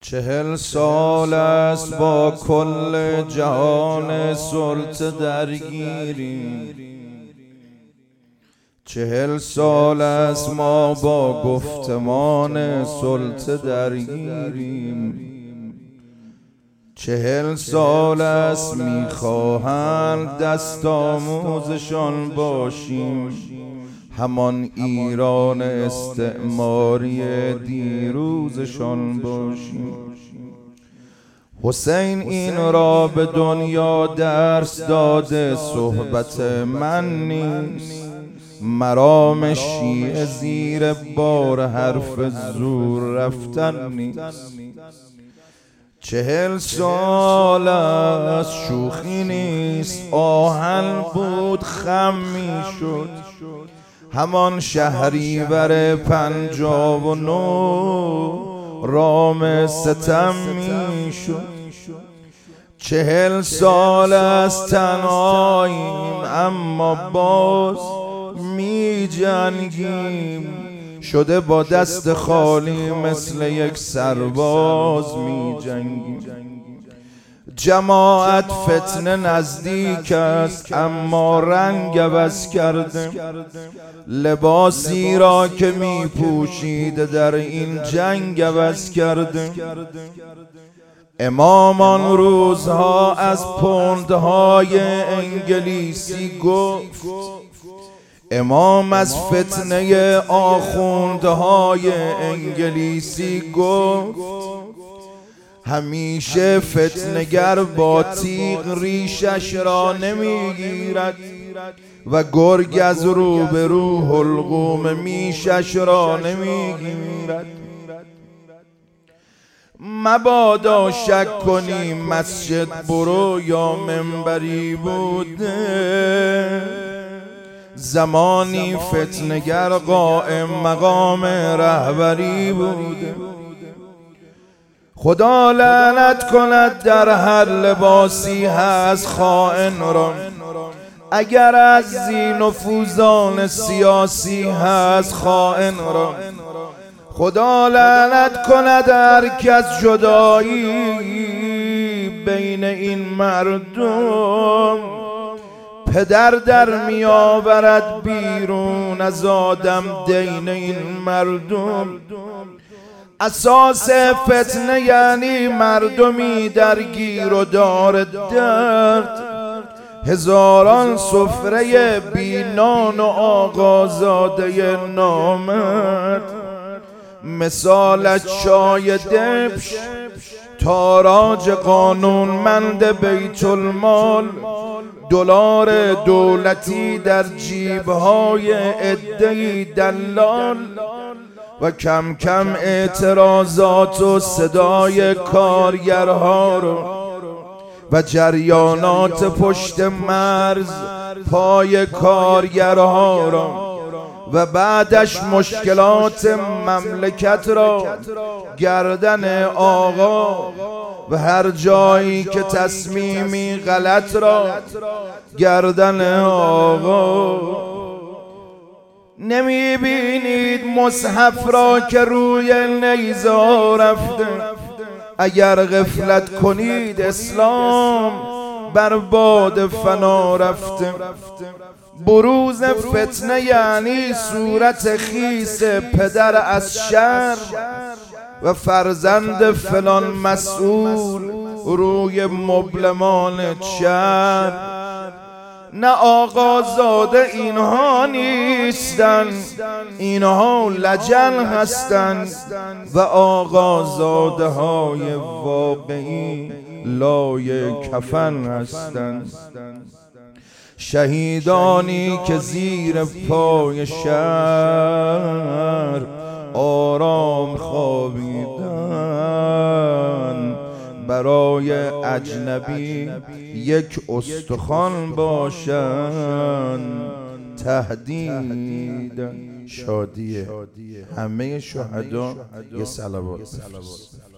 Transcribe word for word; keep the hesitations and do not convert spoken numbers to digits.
چهل سال است با کل جهان سلطه درگیریم. چهل سال است ما با گفتمان سلطه درگیریم. چهل سال است میخواهند دست آموزشان باشیم، همان ایران استعماری دیروزشان باشیم. حسین این را به دنیا درس داده، صحبت من نیست. مرام شیعه زیر بار حرف زور رفتن نیست. چهل سال از شوخی نیست، آهن بود خم می شد، همان شهریور پنجاه و نو رام ستم می شد. چهل سال از تنهاییم اما باز می جنگیم، شده با دست خالی مثل یک سرباز می جنگیم. جماعت فتنه نزدیک است اما رنگ عوض کرده، لباسی را که می پوشیده در این جنگ عوض کرده. امامان روزها از پوندهای انگلیسی گفت، امام از فتنه آخوندهای انگلیسی گفت، همیشه فتنگر با تیغ ریشش را نمیگیرد و گرگ از روبرو حلقوم میشش را نمیگیرد. مبادا شک کنی مسجد برو یا منبری بوده، زمانی فتنگر قائم مقام رهبری بوده. خدا لعنت کند در هر لباسی هست خائن را، اگر از زین و فوزان سیاسی هست خائن را. خدا لعنت کند هر کس جدایی بین این مردم پدر در می آورد بیرون از آدم دین این مردم. اساس فتنه یعنی مردمی درگیر و دار درد، هزاران سفره بینان و آقازاده نامرد. مثال چای دبش تاراج قانونمند بیت المال، دلار دولتی در جیبهای عده‌ای دلال و کم کم اعتراضات و صدای کارگرها رو و جریانات پشت مرز پای کارگرها را و بعدش مشکلات مملکت را گردن آقا و هر جایی که تصمیمی غلط را گردن آقا. نمی بینید مصحف را که روی نیزه رفته؟ اگر غفلت کنید اسلام بر باد فنا رفته. بروز فتنه یعنی صورت خیس پدر از شر و فرزند فلان مسئول روی مبلمان چر. نه آقازاده اینها نیستن، اینها لجن هستند و آقازاده های واقعی لای کفن هستند. شهیدانی که زیر پای شهر آرام خوابیدن، برای اجنبی یک استخوان باشند تهدید. شادیه همه شهدا یه صلوات.